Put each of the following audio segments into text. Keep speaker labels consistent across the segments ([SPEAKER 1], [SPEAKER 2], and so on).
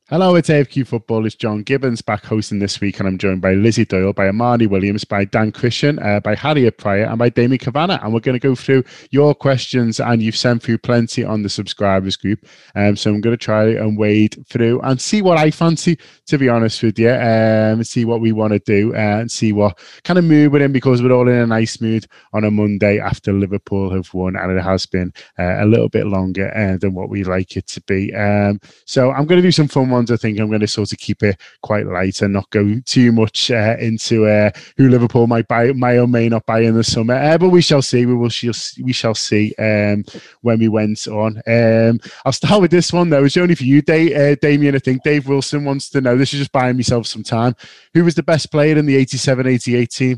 [SPEAKER 1] Hello, it's AFQ Football. It's John Gibbons back hosting this week, and I'm joined by Lizzie Doyle, by Amani Williams, by Dan Christian, by Harriet Pryor, and by Damien Cavanagh. And we're going to go through your questions, and you've sent through plenty on the subscribers group. So I'm going to try and wade through and see what I fancy, to be honest with you, see what we want to do, and see what kind of mood we're in, because we're all in a nice mood on a Monday after Liverpool have won, and it has been a little bit longer than what we like it to be. So I'm going to do some fun ones. I think I'm going to sort of keep it quite light and not go too much into who Liverpool may or may not buy in the summer. But we shall see. We shall see when we went on. I'll start with this one though. It's only for you, Damien. I think Dave Wilson wants to know. This is just buying myself some time. Who was the best player in the 87-88 team?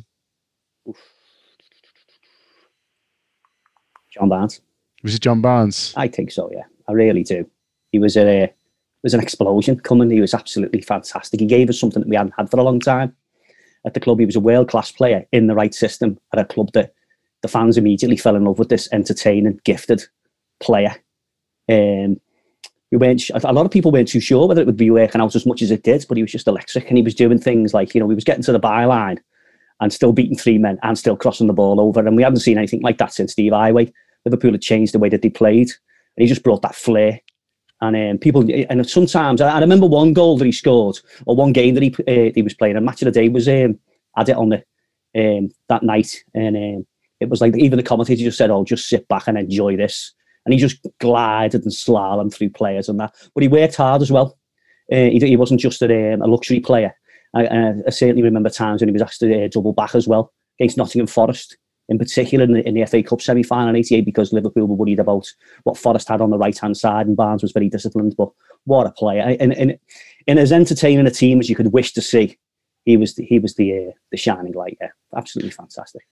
[SPEAKER 2] John Barnes.
[SPEAKER 1] Was it John Barnes?
[SPEAKER 2] I think so, yeah. I really do. He was an explosion coming. He was absolutely fantastic. He gave us something that we hadn't had for a long time at the club. He was a world-class player in the right system at a club that the fans immediately fell in love with this entertaining, gifted player. A lot of people weren't too sure whether it would be working out as much as it did, but he was just electric, and he was doing things like, he was getting to the byline and still beating three men and still crossing the ball over. And we haven't seen anything like that since Steve Highway. Liverpool had changed the way that they played, and he just brought that flair. And sometimes I remember one goal that he scored, or one game that he was playing. And Match of the Day was had it on that night, and it was like even the commentator just said, "Oh, just sit back and enjoy this." And he just glided and slalomed through players and that. But he worked hard as well. He wasn't just a luxury player. I certainly remember times when he was asked to double back as well against Nottingham Forest, in particular in the FA Cup semi-final in '88, because Liverpool were worried about what Forest had on the right-hand side, and Barnes was very disciplined. But what a player. And as entertaining a team as you could wish to see, he was the shining light. Yeah, absolutely fantastic.